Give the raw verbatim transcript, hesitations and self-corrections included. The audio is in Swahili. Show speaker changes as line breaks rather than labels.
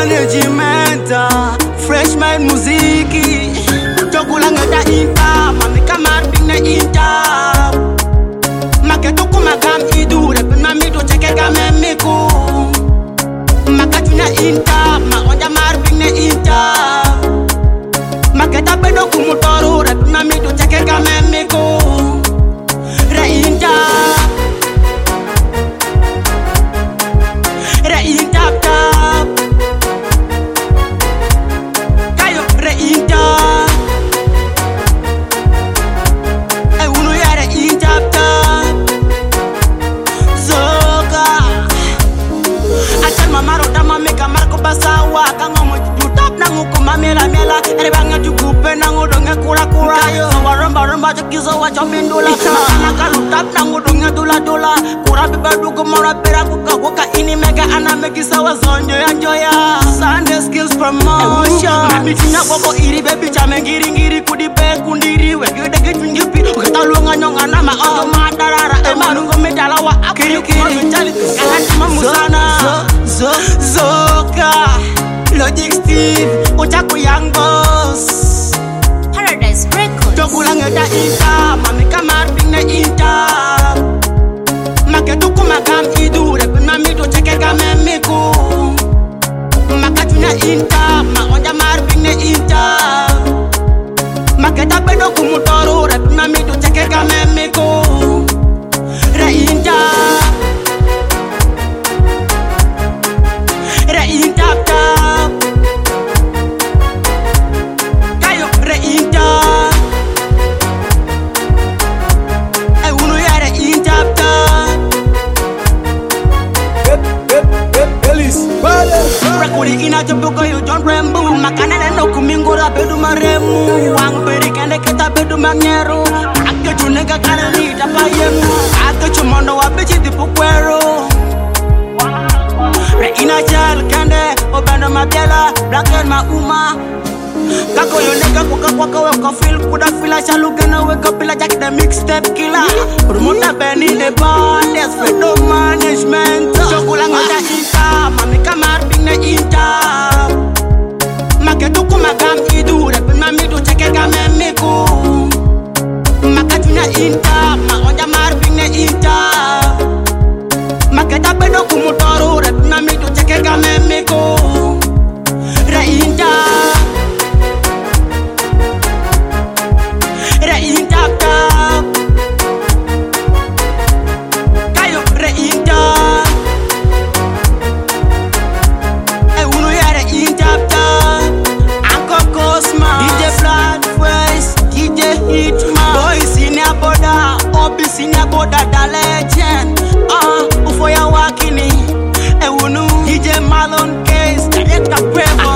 management, freshman muziki. Chokula ngata inta, mami kamar binne inta. Maketo kumagam idure, pina mido cheke gamemiko. Makatuna inta, ma onja mar binne inta. Maketa bedo kumutoro, pina mido cheke gamemiko. Re inta. Re inta tap. Kayo re inta. E uno ya re inta tap. Zoga. Achal mamaro dama meka marko basawa. Kangomo jutap nangu kumamela mela. Ere banga jukupe nangu donge kura kura. Sawa romba romba jakizo wa chomindula. Makana kalutap nangu donge dula dula. Kura biba dugu mora pera kuka kuka ini mega ana megisa wa zonjo ya njoya. Sunday skills promotion. Mami tinya koko iri baby chame ngiri ngiri kudi be kundiri. Wegi dege chungipi ukatalunga nyonga nama ojo madarara. Ema nungo medala wa akiri kiri. Kalati mamusana. Zo Zoka Logic Steve Uchaku Young Boss
Paradise Records.
Chokula ngeta inta, mami kamar binne inta. Maketu kumagam idure, pina mido cheke gamemiko. Makatuna inta, ma onja mar binne inta. Maketa bedo kumutoro, pina mido cheke gamemiko. Re inta. Re inta tap. Kayo re inta. E uno ya re inta tap.
Elis, vale.
Rakuri ina chobuko yo John Rambo. Makana neno kumingura bedu maremu. Wang beri kende kita bedu mangeru. Ake chunega kana ni tapayemu. Ake chumondo wabichi dipukwero. Re ina chal kende obando mabiela. Black and mauma. Kako yo nega kuka kwaka weka feel. Kuda fila chalugena weka pila jack the mixtape killer. Promoter Benny the band. Yes, fredo management. Chokula ngota inta, mami kamar binne inta. Maketu kumagam idure, pina mido cheke gamemiko. Makatuna inta, ma onja mar binne inta. Maketa bedo kumutoro, pina mido cheke gamemiko. Re inta. Re inta tap. Kayo re inta. E uno ya re inta tap. Uncle Cosma, D J Flatface, D J Hitman. Boys in a border, Obis in a border, the legend. Ah, uh, Ufoya Wakini. E uno D J Malone Case, director Premo.